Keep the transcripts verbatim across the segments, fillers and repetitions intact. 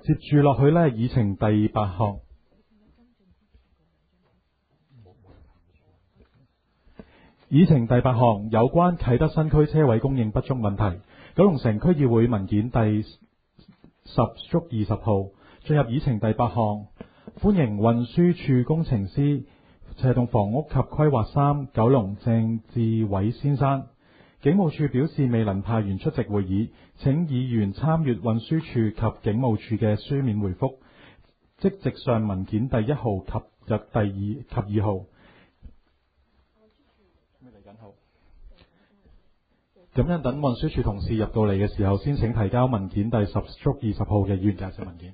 接住落去呢，議程第八項。議程第八項有關啟德新區車位供應不足問題。九龍城區議會文件第十足二十號進入議程第八項，歡迎運輸署工程師斜棟房屋及規劃三九龍鄭志偉先生。警務處表示未能派員出席會議，請議員參閱運輸署及警務處嘅書面回覆，即席上文件第一號及日第二及二號。咁樣等運輸署同事入到嚟嘅時候，先請提交文件第十足二十號嘅議員介紹文件。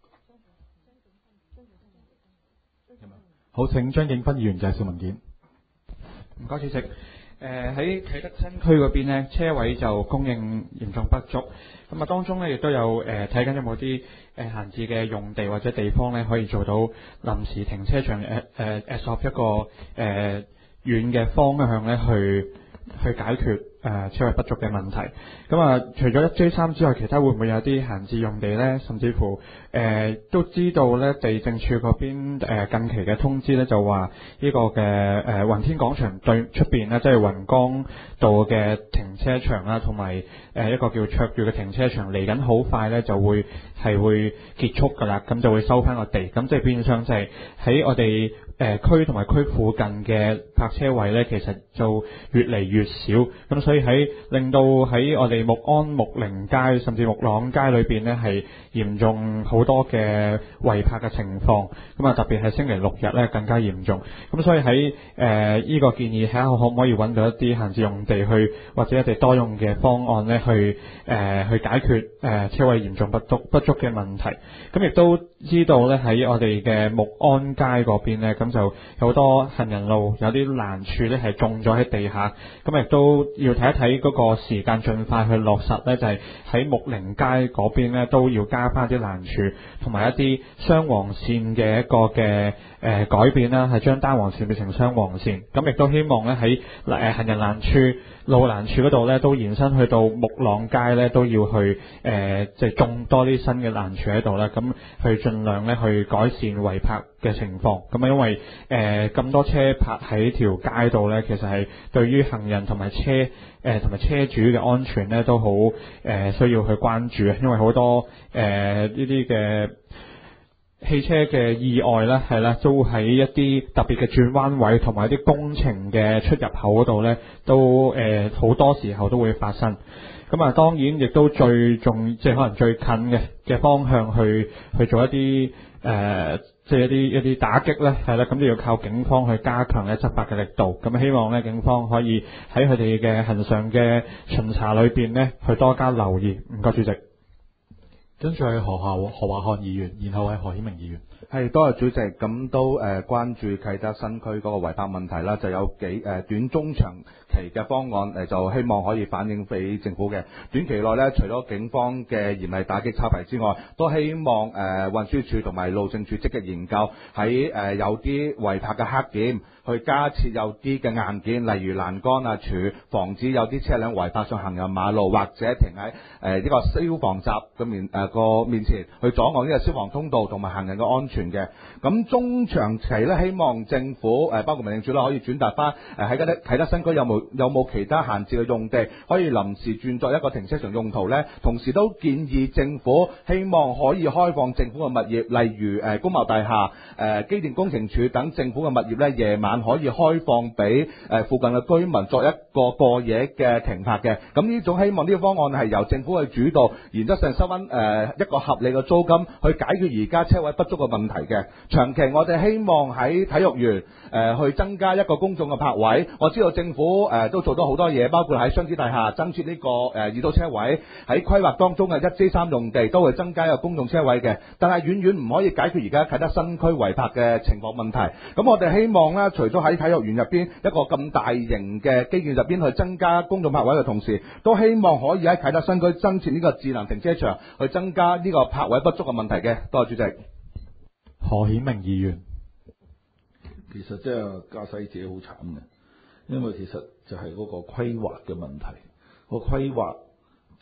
好，請張景芬議員介紹文件。 唔該，主席。誒喺啟德新區嗰邊呢，車位就供應嚴重不足。咁啊，當中呢亦都有誒睇緊有冇啲誒閒置嘅用地或者地方呢，可以做到臨時停車場誒誒誒作一個誒、呃、遠嘅方向呢去去解決誒、呃、車位不足嘅問題。咁啊，除咗一 J 三之外，其他會唔會有啲閒置用地呢？甚至乎誒、呃、都知道呢，地政處嗰邊誒、呃、近期嘅通知呢，就話呢個嘅誒雲天廣場對出邊呢，即係雲江道嘅停車場啦，同埋誒一個叫卓越嘅停車場，嚟緊好快呢就會係會結束㗎啦，咁就會收翻個地，咁即係變相就係喺我哋誒區同埋區附近嘅泊車位呢，其實就越嚟越少，咁所以喺令到喺我哋木安木寧街甚至木朗街裏邊呢，係嚴重好多嘅違泊嘅情況，咁啊特別係星期六日呢更加嚴重，咁所以喺誒呢個建議睇下可唔可以揾到一啲閒置用地去，或者一啲多用嘅方案呢，去誒、呃、去解決誒、呃、車位嚴重不足不足嘅問題。咁亦都知道呢，喺我哋嘅木安街嗰邊呢，咁就有好多行人路有啲欄柱呢係種咗喺地下，咁亦都要睇一睇嗰個時間盡快去落實呢，就係、是、喺木寧街嗰邊呢都要加翻啲欄柱，同埋一啲雙黃線嘅一個嘅誒、呃、改變啦，係將單黃線變成雙黃線。咁亦都希望呢，喺誒行人欄柱、路欄柱嗰度呢，都延伸去到木朗街呢，都要去誒即係種多啲新嘅欄柱喺度啦，咁去盡量呢去改善違泊嘅情況。咁啊，因為誒咁、呃、多車泊喺條街度呢，其實係對於行人同埋車誒同埋車主嘅安全呢都好誒、呃、需要去關注啊，因為好多誒呢啲嘅汽車嘅意外呢，係啦，都喺一啲特別嘅轉彎位同埋一啲工程嘅出入口嗰度呢，都誒好、呃、多時候都會發生。咁啊，當然亦都最重，即係可能最近嘅嘅方向去去做一啲誒、呃，即係一啲一啲打擊呢，係啦，咁就要靠警方去加強咧執法嘅力度。咁希望呢，警方可以喺佢哋嘅恆常嘅巡查裏邊呢，去多加留意。唔該，主席。 跟住係何夏何華漢議員，然後係何顯明議員。 係，多謝主席。咁都誒、呃、關注啟德新區嗰個違泊問題啦，就有幾誒、呃、短中長期嘅方案誒、呃，就希望可以反映俾政府嘅。短期內呢，除咗警方嘅嚴厲打擊抄牌之外，都希望誒、呃、運輸署同埋路政署積極研究喺誒、呃、有啲違泊嘅黑點，去加設有啲嘅硬件，例如欄杆啊柱，防止有啲車輛違泊上行人馬路，或者停喺誒呢個消防閘嘅面誒個、呃、面前，去阻礙呢個消防通道同埋行人嘅安全嘅。咁中長期咧，希望政府誒、呃、包括民政處啦，可以轉達翻誒喺嗰啲啟德新區有冇有冇其他閒置嘅用地，可以臨時轉作一個停車場用途呢？同時都建議政府希望可以開放政府嘅物業，例如誒、呃、工貿大廈、誒、呃、機電工程署等政府嘅物業呢，夜晚可以開放俾誒、呃、附近嘅居民作一個過夜嘅停泊嘅。咁呢種希望呢個方案係由政府去主導，原則上收翻誒、呃、一個合理嘅租金，去解決而家車位不足嘅問題嘅。長期我哋希望喺體育園誒、呃、去增加一個公眾嘅泊位。我知道政府誒、呃、都做咗好多嘢，包括喺雙子大廈增設呢個誒二道車位，喺規劃當中嘅一 J 三用地都會增加一個公眾車位嘅，但係遠遠唔可以解決而家啟德新區違泊嘅情況問題。咁我哋希望呢，除咗喺體育園入邊一個咁大型嘅基建入邊去增加公眾泊位嘅同時，都希望可以喺啟德新區增設呢個智能停車場，去增加呢個泊位不足嘅問題嘅。多謝主席。 何顯明議員。 其實即係駕駛者好慘嘅，因為其實就係嗰個規劃嘅問題。個規劃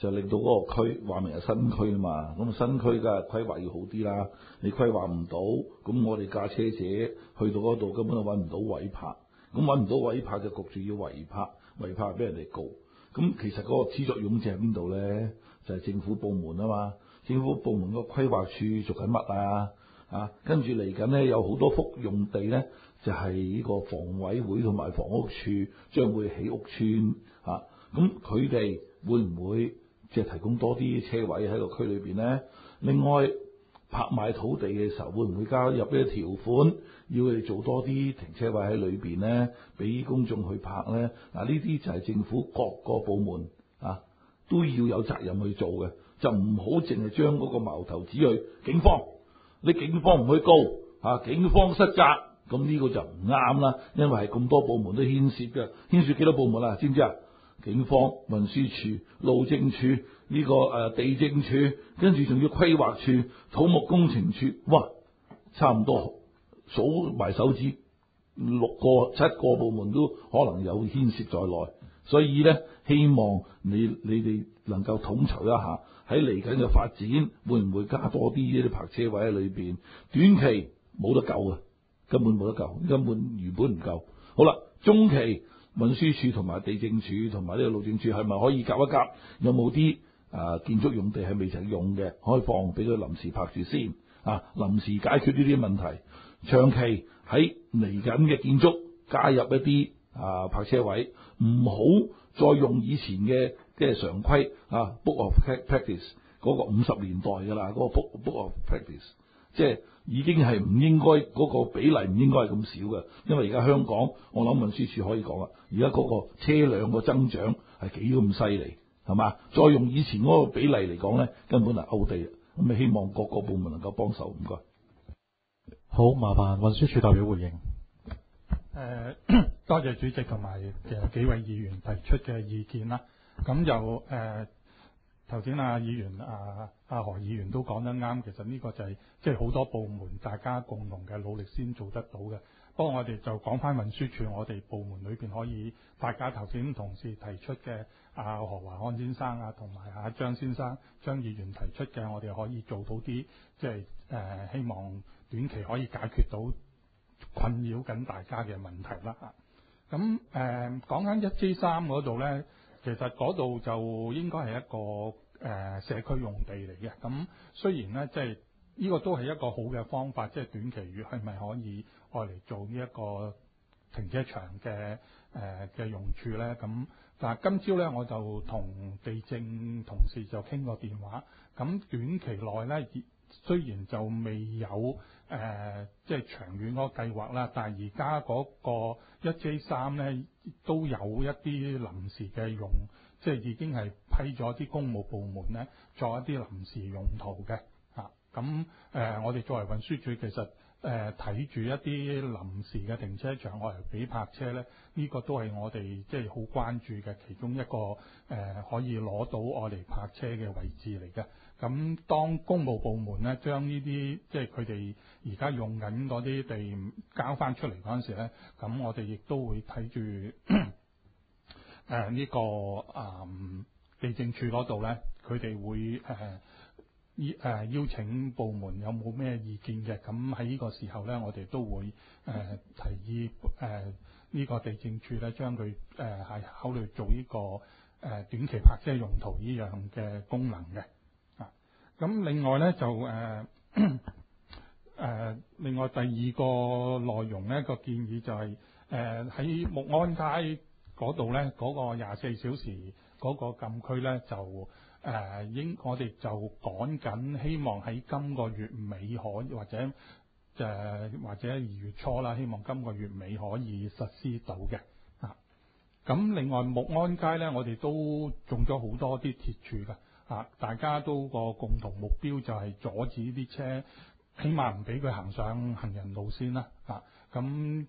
就令到嗰個區話明係新區啊嘛，咁新區梗係規劃要好啲啦。你規劃唔到，咁我哋駕車者去到嗰度根本就揾唔到位泊，咁揾唔到位泊就焗住要違泊，違泊俾人哋告。咁其實嗰個始作俑者喺邊度咧？就係、是、政府部門啊嘛。政府部門個規劃處做緊乜啊？啊，跟住嚟緊咧有好多幅用地咧，就係、是、呢個房委會同埋房屋處將會起屋邨啊。咁佢哋會唔會即係提供多啲車位喺個區裏邊咧？另外拍賣土地嘅時候，會唔會加入呢個條款，要佢哋做多啲停車位喺裏邊咧，俾公眾去拍咧？嗱，呢啲就係政府各個部門啊都要有責任去做嘅，就唔好淨係將嗰個矛頭指去警方。你警方唔去告啊，警方失責，咁呢個就唔啱啦。因為係咁多部門都牽涉嘅，牽涉幾多部門啊？知唔知啊？警方、運輸署、路政署、呢、這個誒、呃、地政署，跟住仲要規劃處、土木工程處，哇，差唔多數埋手指六個、七個部門都可能有牽涉在內。所以咧，希望你你哋能夠統籌一下，喺嚟緊嘅發展會唔會加多啲呢啲泊車位喺裏邊？短期冇得救嘅，根本冇得救，根本原本唔夠。好啦，中期。運輸署同埋地政署同埋呢個路政署係咪可以夾一夾？有冇啲啊建築用地係未曾用嘅，可以放俾佢臨時泊住先啊？臨時解決呢啲問題。長期喺嚟緊嘅建築加入一啲啊泊車位，唔好再用以前嘅即係常規啊 book of practice 嗰個五十年代㗎啦，嗰、嗰個 book book of practice 即係。已經係唔應該嗰、嗰個比例唔應該係咁少嘅，因為而家香港我諗運輸署可以講啦，而家嗰個車輛個增長係幾咁犀利，係嘛？再用以前嗰個比例嚟講咧，根本係 out 地啦。咁咪希望各個部門能夠幫手，唔該。 好，麻煩運輸署代表回應。 誒、呃，多謝主席同埋嘅幾位議員提出嘅意見啦。咁就誒。頭先啊，議員啊，阿何議員都講得啱，其實呢個就係即係好多部門大家共同嘅努力先做得到嘅。不過我哋就講翻運輸署，我哋部門裏邊可以，大家頭先同事提出嘅阿何華漢先生啊，同埋阿張先生、張議員提出嘅，我哋可以做到啲即係誒，希望短期可以解決到困擾緊大家嘅問題啦。咁誒講緊一 J 三嗰度咧。其實嗰度就應該係一個誒、呃、社區用地嚟嘅，咁雖然咧即係呢個都係一個好嘅方法，即係短期內係咪可以愛嚟做呢一個停車場嘅誒嘅用處咧？咁但係今朝咧我就同地政同事就傾過電話，咁短期內咧雖然就未有誒、呃、即係長遠嗰個計劃啦，但係而家嗰個一 J 三咧都有一啲臨時嘅用，即係已經係批咗啲公務部門咧作一啲臨時用途嘅嚇。咁、啊、誒、呃，我哋作為運輸署其實誒睇住一啲臨時嘅停車場，我嚟俾泊車咧，呢、這個都係我哋即係好關注嘅其中一個誒、呃、可以攞到我嚟泊車嘅位置嚟嘅。咁當公務部門咧將呢啲即係佢哋而家用緊嗰啲地交翻出嚟嗰陣時咧，咁我哋亦都會睇住誒呢個誒、呃、地政處嗰度咧，佢哋會誒邀誒邀請部門有冇咩意見嘅，咁喺呢個時候咧，我哋都會誒、呃、提議誒呢、呃這個地政處咧將佢誒係考慮做呢、這個誒、呃、短期泊車用途呢樣嘅功能嘅。咁另外咧就誒誒、呃呃，另外第二個內容咧個建議就係誒喺木安街嗰度咧嗰個廿四小時嗰個禁區咧就誒、呃、應我哋就趕緊希望喺今個月尾可或者誒、呃、或者二月初啦，希望今個月尾可以實施到嘅啊。咁另外木安街咧，我哋都種咗好多啲鐵柱㗎。啊！大家都個共同目標就係阻止啲車，起碼唔俾佢行上行人路先啦。啊！咁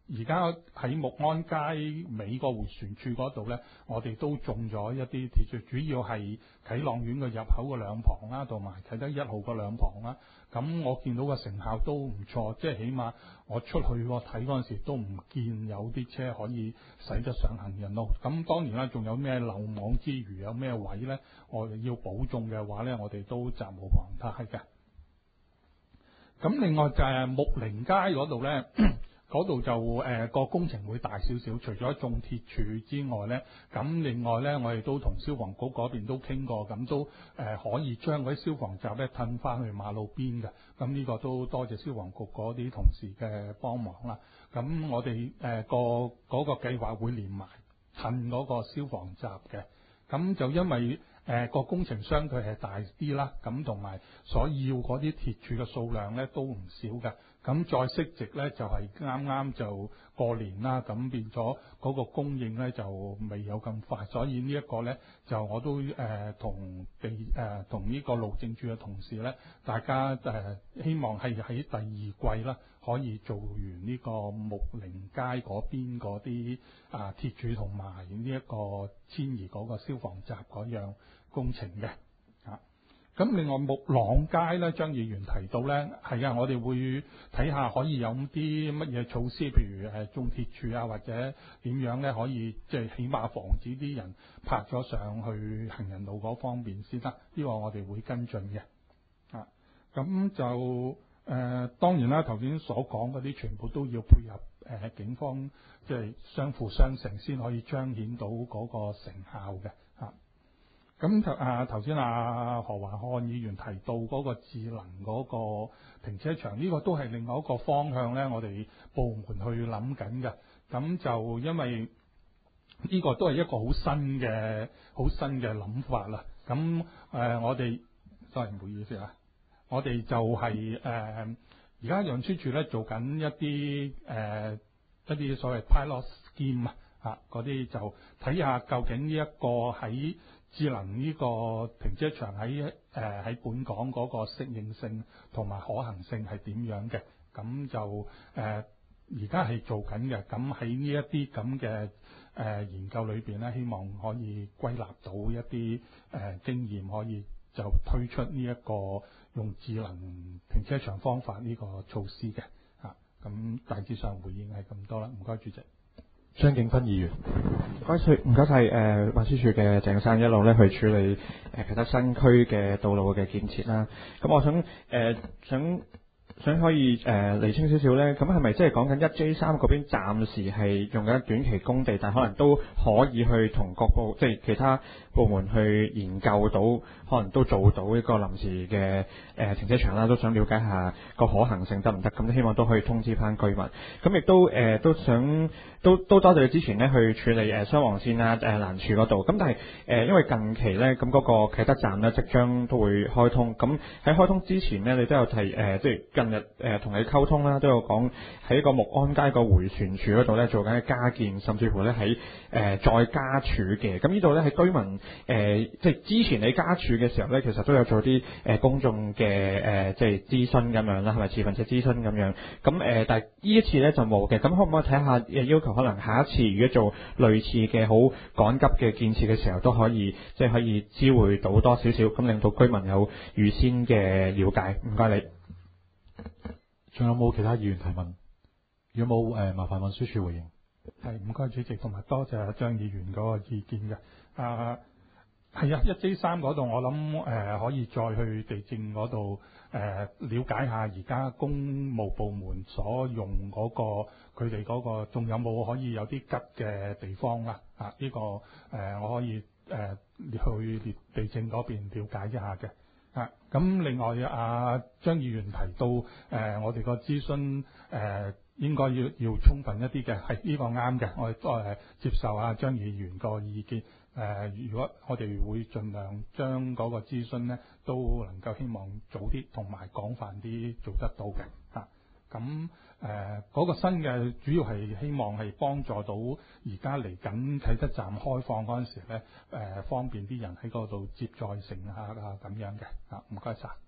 而家喺木安街尾個迴旋處嗰度呢，我哋都種咗一啲鐵柱，主要係啟朗苑嘅入口嘅兩旁啦，同埋啟德一號嘅兩旁啦。咁我見到個成效都唔錯，即係起碼我出去我睇嗰陣時都唔見有啲車可以駛得上行人路。咁當然啦，仲有咩漏網之魚，有咩位呢？我哋要保重嘅話呢，我哋都責無旁貸嘅。咁另外就係木寧街嗰度呢。嗰度就誒個、呃、工程會大少少，除咗種鐵柱之外呢，咁另外呢，我哋都同消防局嗰邊都傾過，咁都誒、呃、可以將嗰啲消防閘咧褪翻去馬路邊嘅，咁呢個都多謝消防局嗰啲同事嘅幫忙啦。咁我哋誒、呃、個嗰、嗰個計劃會連埋褪嗰個消防閘嘅，咁就因為誒個、呃、工程相對係大啲啦，咁同埋所要嗰啲鐵柱嘅數量呢都唔少嘅。咁再息值咧就係啱啱就過年啦，咁變咗嗰個供應咧就未有咁快，所以呢一個咧就我都誒同地誒同呢個路政署嘅同事咧，大家誒、呃、希望係喺第二季啦，可以做完呢個木寧街嗰邊嗰啲啊鐵柱同埋呢一個遷移嗰個消防閘嗰樣工程嘅。咁另外木朗街咧，張議員提到咧，係啊，我哋會睇下可以有啲乜嘢措施，譬如誒種鐵柱啊，或者點樣咧，可以即係起碼防止啲人泊咗上去行人路嗰方面先得。呢個我哋會跟進嘅。啊，咁就誒、呃、當然啦，頭先所講嗰啲全部都要配合誒、呃、警方，即係相輔相成，先可以彰顯到嗰個成效嘅。啊。咁頭啊頭先啊何華漢議員提到嗰個智能嗰個停車場，呢、這個都係另外一個方向咧，我哋部門去諗緊嘅。咁就因為呢個都係一個好新嘅好新嘅諗法啦。咁誒、呃、我哋真係唔好意思啊，我哋就係誒而家運輸署咧做緊一啲誒、呃、一啲所謂 pilot scheme 啊，嗰啲就睇下究竟呢一個喺智能呢個停車場喺誒喺本港嗰個適應性同埋可行性係點樣嘅？咁就誒而家係做緊嘅。咁喺呢一啲咁嘅誒研究裏邊咧，希望可以歸納到一啲誒、呃、經驗，可以就推出呢一個用智能停車場方法呢個措施嘅。啊，咁大致上回應係咁多啦。唔該，主席。 張景芬議員， 唔該曬，唔該曬。誒運輸署嘅鄭生一路咧去處理誒啟德新區嘅道路嘅建設啦。咁我想誒、呃、想想可以誒釐、呃、清少少咧，咁係咪即係講緊一 J 三嗰邊暫時係用緊短期工地，但係可能都可以去同各部即係其他部門去研究到，可能都做到一個臨時嘅誒、呃、停車場啦，都想了解下個可行性得唔得？咁希望都可以通知翻居民。咁亦都誒、呃、都想都都多謝你之前咧去處理誒雙黃線啊誒蘭柱嗰度。咁但係誒、呃、因為近期咧咁嗰個啟德站咧即將都會開通，咁喺開通之前咧你都有提誒、呃、即係近日誒同、呃、你溝通啦，都有講喺個木安街個迴旋處嗰度咧做緊嘅加建，甚至乎咧喺誒再加柱嘅。咁呢度咧喺居民誒、呃、即係之前你加柱嘅時候咧，其實都有做啲誒、呃、公眾嘅誒、呃、即係諮詢咁樣啦，係咪持份者諮詢咁樣？咁誒、呃，但係呢一次咧就冇嘅。咁可唔可以睇下誒要求？可能下一次如果做類似嘅好趕急嘅建設嘅時候，都可以即係可以知會到多少少，咁令到居民有預先嘅了解。唔該你。 仲有冇其他議員提問？如果冇誒、呃，麻煩運輸署回應。 係，唔該主席，同埋多謝張議員嗰個意見嘅。啊，係啊，一 J 三嗰度我諗誒、呃、可以再去地政嗰度誒了解下而家公務部門所用嗰、嗰個佢哋嗰個仲有冇可以有啲吉嘅地方啦？啊，呢、呢個誒、呃、我可以誒、呃、去地政嗰邊了解一下嘅。啊，咁另外啊張議員提到誒、呃、我哋個諮詢誒。呃應該要要充分一啲嘅，係呢個啱嘅。我哋都係接受啊張議員個意見。誒、呃，如果我哋會盡量將嗰個諮詢咧，都能夠希望早啲同埋廣泛啲做得到嘅。嚇、啊，咁誒嗰個新嘅主要係希望係幫助到而家嚟緊啟德站開放嗰陣時咧，誒、呃、方便啲人喺嗰度接載乘客啊咁樣嘅。嚇、啊，唔該晒。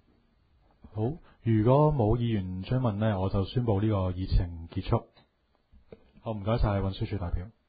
好，如果冇議員追問呢，我就宣布呢個議程結束。 好，唔該晒運輸署代表。